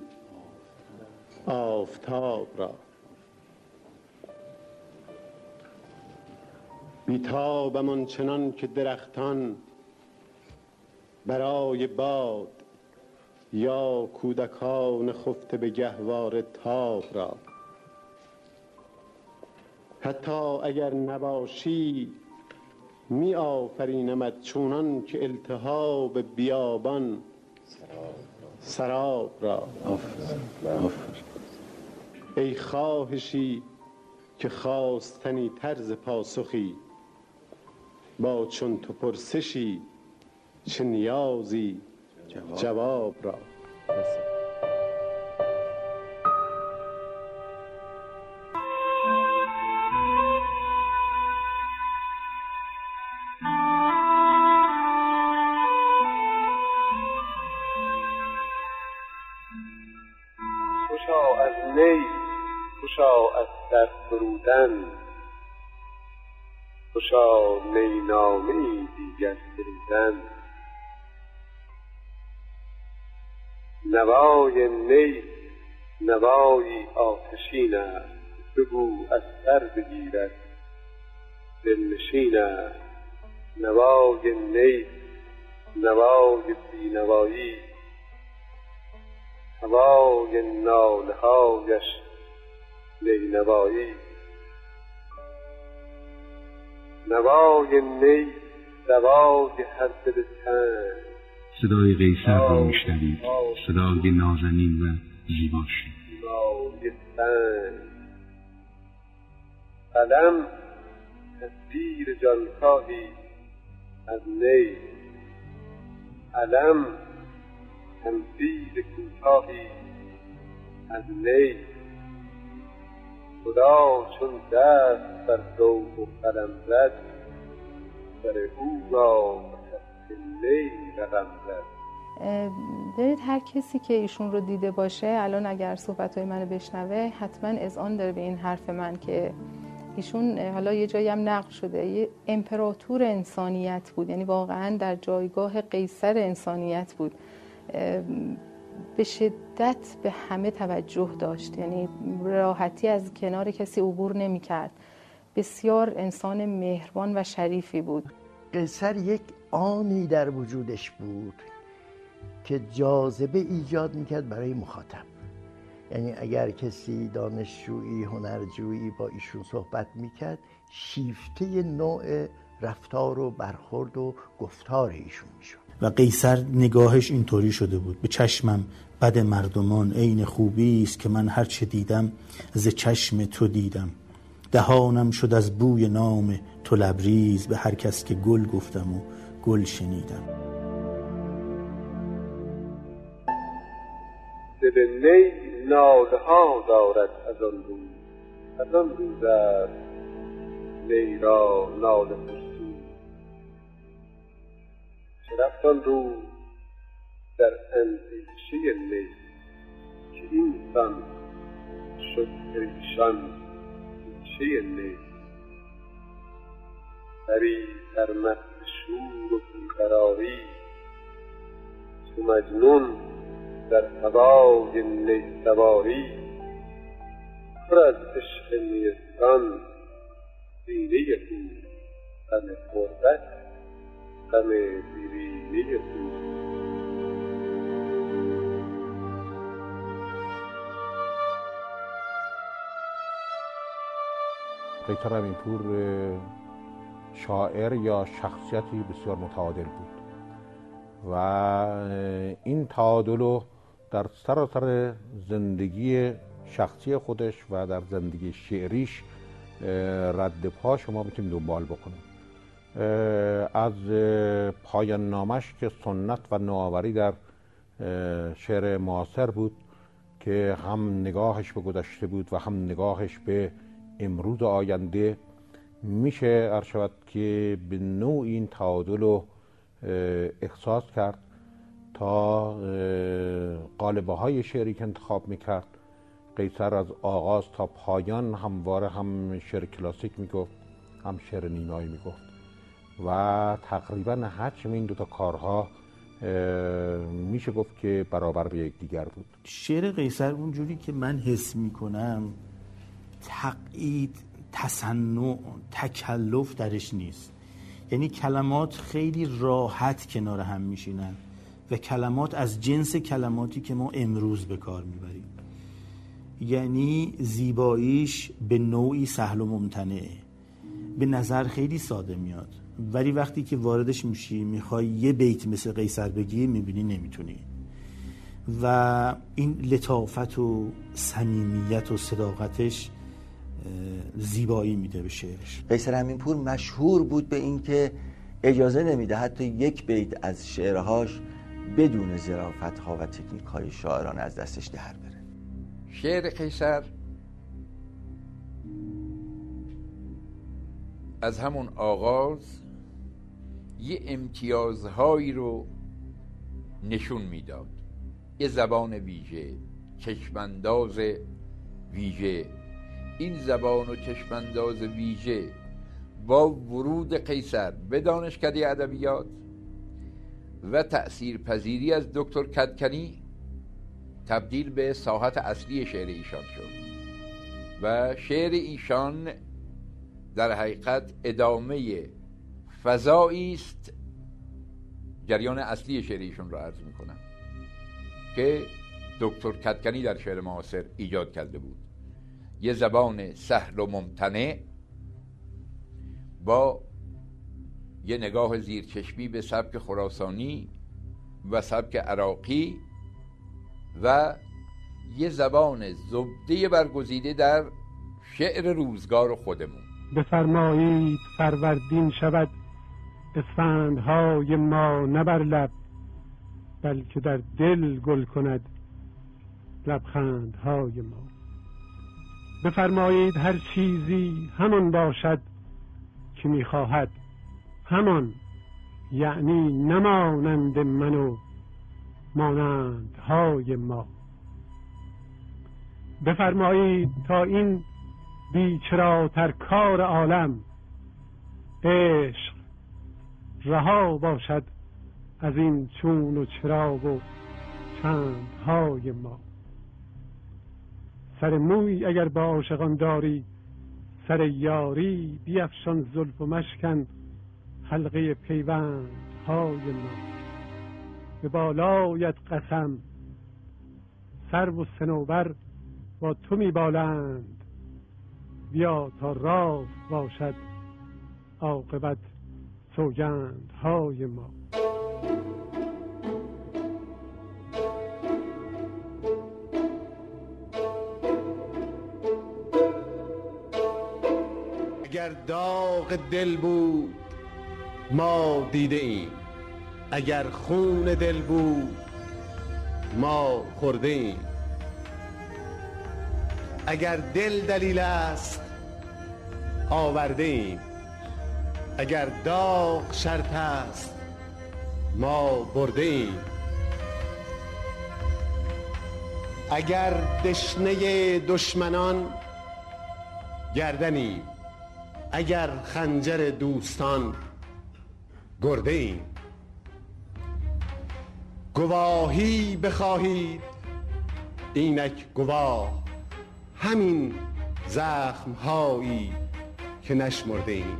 آفتاب را. بیتابم آنچنان که درختان برای باد یا کودکان خفته به گهواره تاب را. حتی اگر نباشی می آفرینمت چونان که التهاب بیابان سراب را. ای خواهشی که خواستنی طرز پاسخی، با چون تو پرسشی چه نیازی جواب را. خوشا از نی، خوشا از در فرودن، خوشا نی نامه‌ای دیگر سرودن. نوای نی نوایی آتشین است، بگو از سر بگیرد دلنشین است. نوای نی نوای بینوایی، هوای ناله هایش نینوایی. نوای نی دوای هر دل تنگ. صدای قیصر را میشنوید، صدای نازنین و زیباش. نای تنگ قلم تصویر جانکاهی از نی، علم تمثیل کوتاهی از نی. خدا چون دست بر ذوق و قلم زد، سر او را به نی رقم زد. ببینید هر کسی که ایشون رو دیده باشه الان اگر صحبت‌های منو بشنوه حتما اذعان داره به این حرف من که ایشون حالا یه جایی هم نقل شده یه امپراتور انسانیت بود، یعنی واقعا در جایگاه قیصر انسانیت بود. به شدت به همه توجه داشت، یعنی راحتی از کنار کسی عبور نمی کرد. بسیار انسان مهربان و شریفی بود. قیصر یک آنی در وجودش بود که جاذبه ایجاد میکرد برای مخاطب. یعنی اگر کسی دانشجویی هنرجویی با ایشون صحبت میکرد، شیفته نوع رفتار و برخورد و گفتار ایشون میشد. و قیصر نگاهش اینطوری شده بود: به چشمم بد مردمان عین خوبی است که من هر چه دیدم ز چشم تو دیدم. دهانم شد از بوی نام تو لبریز، به هر کس که گل گفتم و گل شنیدم. دل نی ناله ها دارد از آن روز، از آن روز است نی را ناله فرسود. چه رفت آن روز در اندیشه نی، که اینسان شد پریشان پیشه نی. پری در مست شور و بیقراری، چو مجنون در هوای نی سواری. پر از عشق نیستان سینه او، غم غربت غم دیرینه او. قیصر امینپور شاعر یا شخصیتی بسیار متعادل بود و این تعادل رو در سراسر زندگی شخصی خودش و در زندگی شعریش رد پا شما میتونیم دنبال بکنیم. از پایان نامش که سنت و نوآوری در شعر معاصر بود که هم نگاهش به گذشته بود و هم نگاهش به امروز آینده، میشه عرض شود که به نوع این تعادل رو احساس کرد تا قالبه های شعری که انتخاب میکرد. قیصر از آغاز تا پایان همواره هم شعر کلاسیک میگفت، هم شعر نیمایی میگفت و تقریبا حجم این دوتا کارها میشه گفت که برابر به یکدیگر بود. شعر قیصر اونجوری که من حس میکنم تقیید، تصنع، تکلف درش نیست. یعنی کلمات خیلی راحت کنار هم میشینن و کلمات از جنس کلماتی که ما امروز به کار میبریم. یعنی زیباییش به نوعی سهل و ممتنعه، به نظر خیلی ساده میاد، ولی وقتی که واردش میشی میخوای یه بیت مثل قیصر بگی میبینی نمیتونی. و این لطافت و صمیمیت و صداقتش زیبایی میده به شعرش. قیصر امینپور مشهور بود به این که اجازه نمیده حتی یک بیت از شعرهاش بدون ظرافت‌ها و تکنیک‌های شاعرانه از دستش در بره. شعر قیصر از همون آغاز یه امتیازهایی رو نشون میداد. یه زبان ویژه، چشمانداز ویژه. این زبان و چشمانداز ویژه با ورود قیصر به دانشکده ادبیات و تأثیر پذیری از دکتر کدکنی تبدیل به ساحت اصلی شعر ایشان شد و شعر ایشان در حقیقت ادامه فضایی است. جریان اصلی شعر ایشان را عرض میکنم که دکتر کدکنی در شعر معاصر ایجاد کرده بود. یه زبان سهل و ممتنع با یه نگاه زیرچشمی به سبک خراسانی و سبک عراقی و یه زبان زبده برگزیده در شعر روزگار خودمون. بفرمایید فروردین شود اسفندهای ما نه بر لب، بلکه در دل گل کند لبخندهای ما. بفرمایید هر چیزی همان باشد که میخواهد، همان یعنی نمانند من و مانندهای ما. بفرمایید تا این بیچراتر کار عالم، عشق رها باشد از این چون و چرا و چندهای ما. سر موی اگر با عاشقان داری، سر یاری بیفشان زلف و مشکن حلقه پیوندهای ما. به بالایت قسم سرو و صنوبر با تو میبالند، بیا تا راست باشد عاقبت سوگندهای ما. اگر داغ دل بود ما دیده ایم، اگر خون دل بود ما خورده ایم. اگر دل دلیل است آورده ایم، اگر داغ شرط است ما برده ایم. اگر دشنه دشمنان گردنیم، اگر خنجر دوستان گرده ایم. گواهی بخواهید اینک گواه، همین زخم هایی که نشمرده ایم.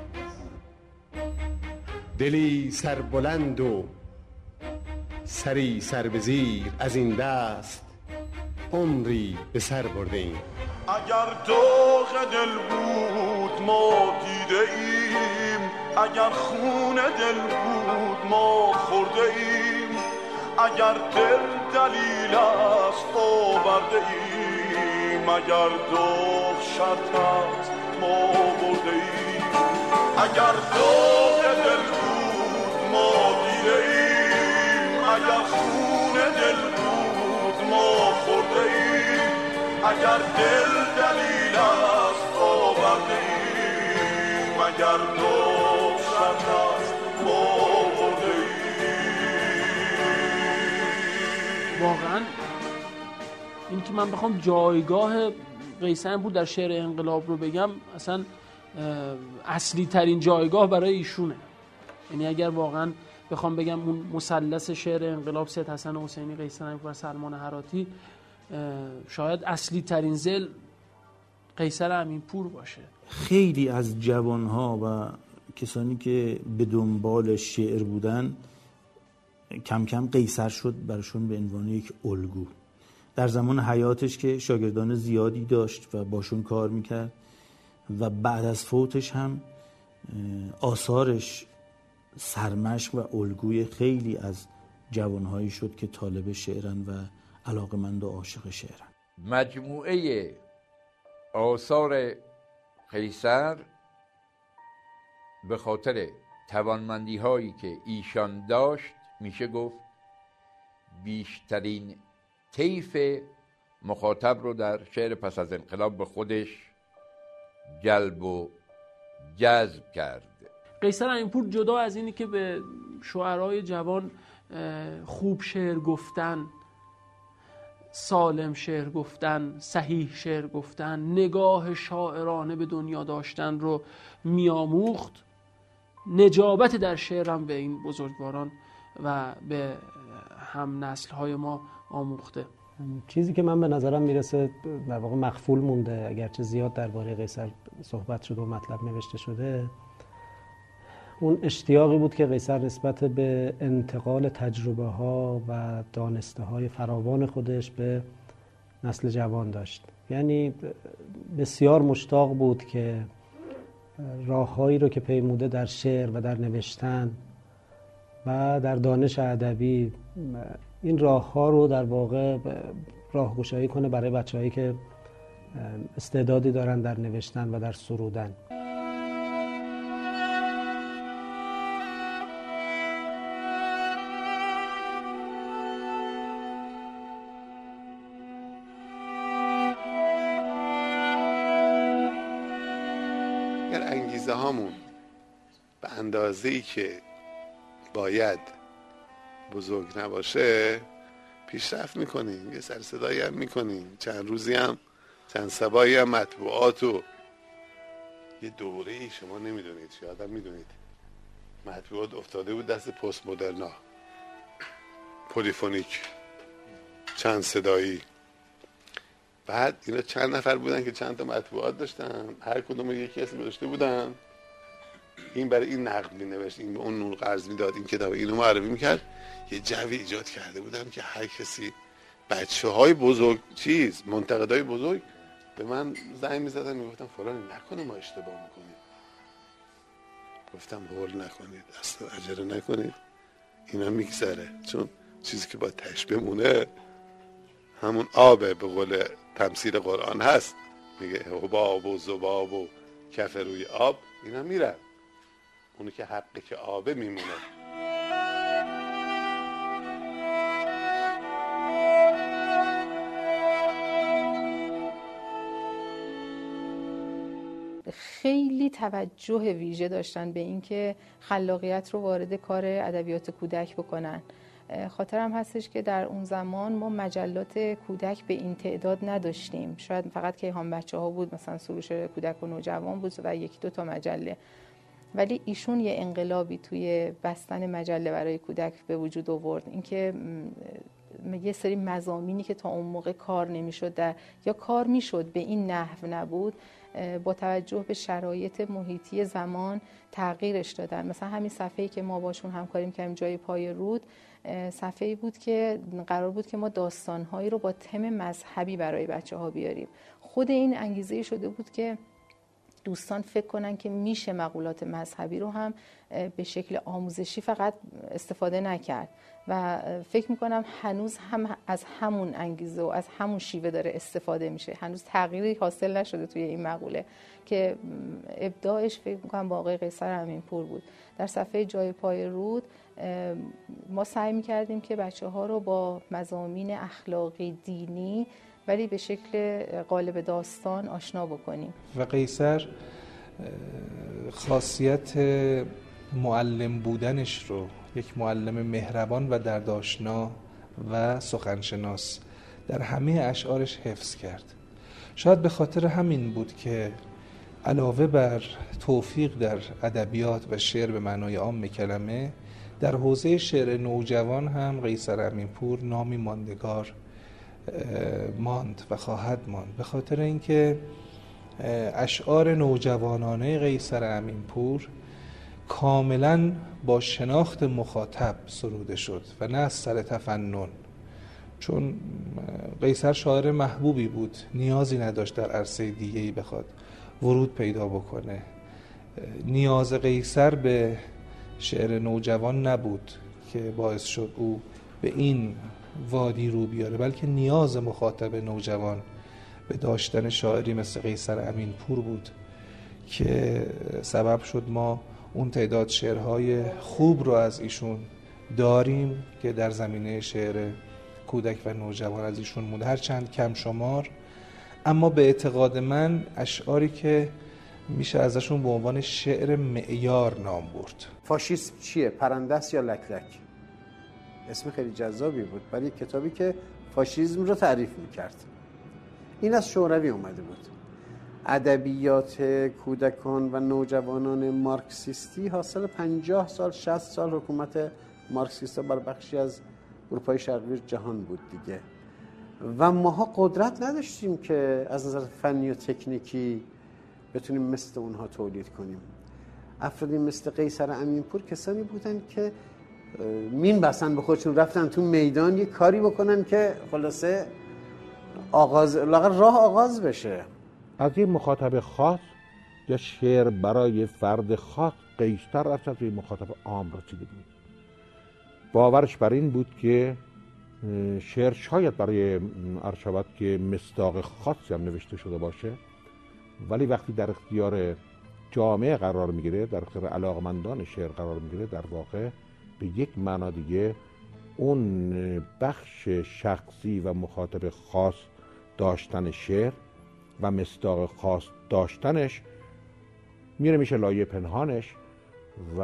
دلی سربلند و سری سر به زیر، از این دست عمری به سر برده ایم. اگر داغ دل بود ما دیده ایم، اگر خون دل بود ما خورده ایم. اگر دل دلیل است آورده ایم، اگر داغ شرط است ما برده ایم. اگر داغ دل بود ما دیده ایم، اگر خون دل بود ما خورده ایم. اگر دل دلیل است آورده ایم، اگر داغ شرط است ما برده ایم. واقعا این که من بخوام جایگاه قیصر امیرپور در شعر انقلاب رو بگم، اصلا اصلی ترین جایگاه برای ایشونه. یعنی اگر واقعا بخوام بگم اون مثلث شعر انقلاب، سید حسن حسینی، قیصر امیرپور و سلمان هراتی، شاید اصلی ترین ذیل قیصر امیرپور باشه. خیلی از جوانها و کسانی که به دنبال شعر بودن، کم کم قیصر شد براشون به عنوان یک الگو. در زمان حیاتش که شاگردان زیادی داشت و باشون کار میکرد و بعد از فوتش هم آثارش سرمشق و الگوی خیلی از جوانهایی شد که طالب شعرن و علاقمند و عاشق شعرن. مجموعه آثار قیصر به خاطر توانمندی هایی که ایشان داشت میشه گفت بیشترین طیف مخاطب رو در شعر پس از انقلاب به خودش جلب و جذب کرد. قیصر امیرپور جدا از اینی که به شعرای جوان خوب شعر گفتن، سالم شعر گفتن، صحیح شعر گفتن، نگاه شاعرانه به دنیا داشتن رو میاموخت، نجابت در شعرم به این بزرگواران و به هم نسل‌های ما آموخته. چیزی که من به نظرم میرسه در واقع مخفول مونده، اگرچه زیاد درباره قیصر صحبت شده و مطلب نوشته شده، اون اشتیاقی بود که قیصر نسبت به انتقال تجربه ها و دانسته های فراوان خودش به نسل جوان داشت. یعنی بسیار مشتاق بود که راههایی رو که پیموده در شعر و در نوشتن و در دانش ادبی، این راه ها رو در واقع راهگشایی کنه برای بچه‌هایی که استعدادی دارن در نوشتن و در سرودن. اگر انگیزه هامون به اندازه‌ای که باید بزرگ نباشه پیشرفت میکنیم، یه سر صدایی هم میکنیم، چند روزی هم چند سبایی هم مطبوعات و یه دوره‌ای شما نمیدونید، شاید هم میدونید مطبوعات افتاده بود دست پست مدرنا، پلیفونیک، چند صدایی. بعد اینا چند نفر بودن که چند تا مطبوعات داشتن، هر کدوم یکی اسم داشته بودن، این برای این نقد مینوشت، این به اون نون قرض میداد، این کتاب اینو معرفی میکرد. یه جوی ایجاد کرده بودم که هر کسی، بچه های بزرگ چیز منتقدای بزرگ به من زنگ میزدن میگفتن فلانی نکنه ما اشتباه میکنیم. گفتم هول نکنید، اصلا عجله نکنید، اینا میگذره، چون چیزی که با تش بمونه همون آبه، به قول تمثیل قرآن هست، میگه حباب و ذباب و کف روی آب، اینا میرن، اونی که حقی که آبه میمونه. خیلی توجه ویژه داشتن به اینکه خلاقیت رو وارد کار ادبیات کودک بکنن. خاطرم هستش که در اون زمان ما مجلات کودک به این تعداد نداشتیم، شاید فقط کیهان بچه ها بود، مثلا سروش کودک و نوجوان بود و یکی دو تا مجله، ولی ایشون یه انقلابی توی بستن مجله برای کودک به وجود آورد. اینکه یه سری مضامینی که تا اون موقع کار نمیشد یا کار میشد به این نحو نبود، با توجه به شرایط محیطی زمان تغییرش دادن. مثلا همین صفحه‌ای که ما باشون همکاری می‌کردیم، جای پای رود، صفحه‌ای بود که قرار بود که ما داستان‌هایی رو با تم مذهبی برای بچه‌ها بیاریم. خود این انگیزه شده بود که دوستان فکر کنن که میشه مقولات مذهبی رو هم به شکل آموزشی فقط استفاده نکرد و فکر میکنم هنوز هم از همون انگیزه و از همون شیوه داره استفاده میشه. هنوز تغییری حاصل نشده توی این مقوله که ابداعش فکر میکنم با آقای قیصر امینپور بود. در صفحه جای پای رود ما سعی میکردیم که بچه ها رو با مضامین اخلاقی دینی ولی به شکل قالب داستان آشنا بکنیم. و قیصر خاصیت معلم بودنش رو، یک معلم مهربان و دردآشنا و سخنشناس، در همه اشعارش حفظ کرد. شاید به خاطر همین بود که علاوه بر توفیق در ادبیات و شعر به معنای عام کلمه، در حوزه شعر نوجوان هم قیصر امینپور نامی ماندگار ماند و خواهد ماند، به خاطر اینکه اشعار نوجوانانه قیصر امینپور کاملا با شناخت مخاطب سروده شد و نه از سر تفنن، چون قیصر شاعر محبوبی بود، نیازی نداشت در عرصه دیگه‌ای بخواد ورود پیدا بکنه. نیاز قیصر به شعر نوجوان نبود که باعث شد او به این وادی رو بیاره، بلکه نیاز مخاطب نوجوان به داشتن شاعری مثل قیصر امینپور بود که سبب شد ما اون تعداد شعرهای خوب رو از ایشون داریم که در زمینه شعر کودک و نوجوان از ایشون مونده، هر چند کم شمار، اما به اعتقاد من اشعاری که میشه ازشون به عنوان شعر معیار نام برد. فاشیسم چیه؟ پرنده است یا لکلک؟ اسم خیلی جذابی بود برای کتابی که فاشیسم رو تعریف میکرد. این از شوروی اومده بود. ادبیات کودکان و نوجوانان مارکسیستی حاصل پنجاه سال شصت سال حکومت مارکسیستا بر بخشی از اروپای شرقی جهان بود دیگه، و ماها قدرت نداشتیم که از نظر فنی و تکنیکی بتونیم مثل اونها تولید کنیم. افرادی مثل قیصر امینپور کسانی بودن که مین بستن به خودشون، رفتن تو میدان یه کاری بکنن که خلاصه آغاز راه آغاز بشه. از این مخاطب خاص یا شعر برای فرد خاص قیصر رفت از این مخاطب عام رسیده بود. باورش بر این بود که شعر شاید برای ارشبت که مصداق خاصی هم نوشته شده باشه، ولی وقتی در اختیار جامعه قرار میگیره، در اختیار علاقمندان شعر قرار میگیره، در واقع به یک معنا دیگه اون بخش شخصی و مخاطب خاص داشتن شعر و مصداق خاص داشتنش میره میشه لایه پنهانش و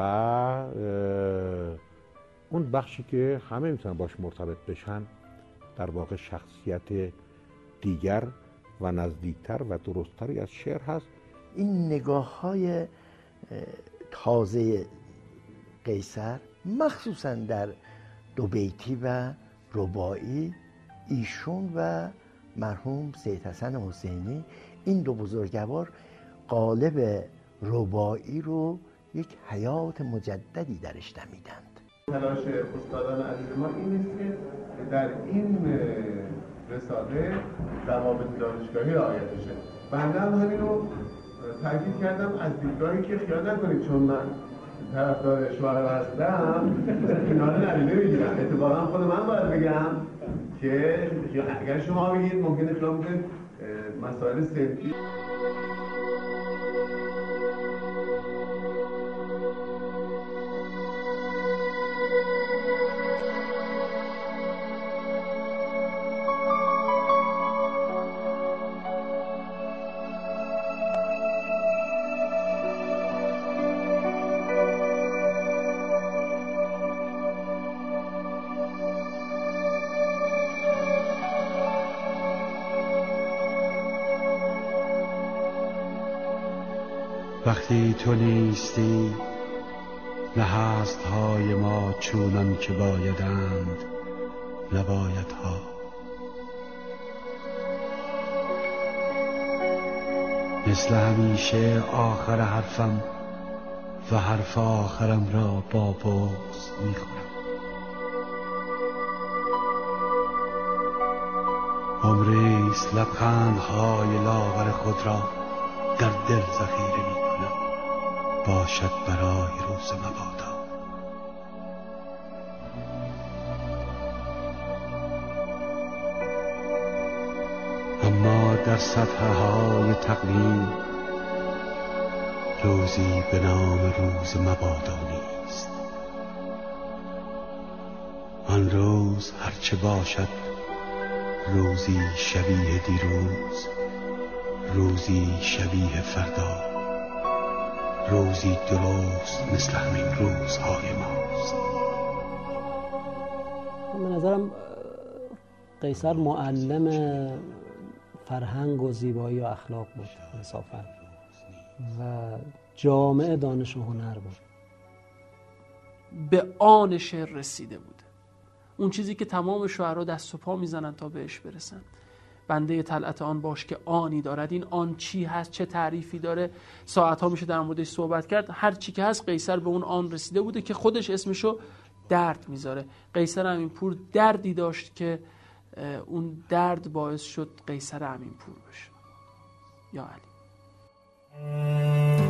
اون بخشی که همه میتونن باش مرتبط بشن در واقع شخصیت دیگر و نزدیکتر و درستتری از شعر هست. این نگاه های تازه قیصر مخصوصا در دو بیتی و رباعی، ایشون و مرحوم سید حسن حسینی، این دو بزرگوار قالب رباعی رو یک حیات مجددی درش دمیدند. تلاش استادان عزیز ما این است که در این رساله ضوابط دانشگاهی رعایت بشه. بنده هم همین رو تاکید کردم از دیدگاهی که خیال نکنید چون من طرفدار شاعر هستم اینا رو ندیده میگیرم. اتفاقا خود من باید بگم که اگر شما بگید ممکنه خیال میکنید مسائل صنفی. وقتی تو نیستی نه هست های ما چونان که بایدند نباید ها. مثل همیشه آخر حرفم و حرف آخرم را با بغض میخورم. عمریست لبخندهای لاغر خود را در دل ذخیره می کنم، باشد برای روز مبادا. اما در سطح های تقویم روزی به نام روز مبادا نیست. آن روز هرچه باشد روزی شبیه دیروز، روزی شبیه فردا، روزی درست مثل همین روزهای ماست. به نظرم قیصر معلم فرهنگ و زیبایی و اخلاق بود انصافا و جامع دانش و هنر بود. به آن شعر رسیده بود، اون چیزی که تمام شاعرها دست و پا میزنن تا بهش برسن. بنده طلعت آن باش که آنی دارد. این آن چی هست، چه تعریفی داره، ساعت ها میشه در موردش صحبت کرد. هر چی که هست قیصر به اون آن رسیده بوده که خودش اسمشو درد میذاره. قیصر امینپور دردی داشت که اون درد باعث شد قیصر امینپور بشه. یا علی.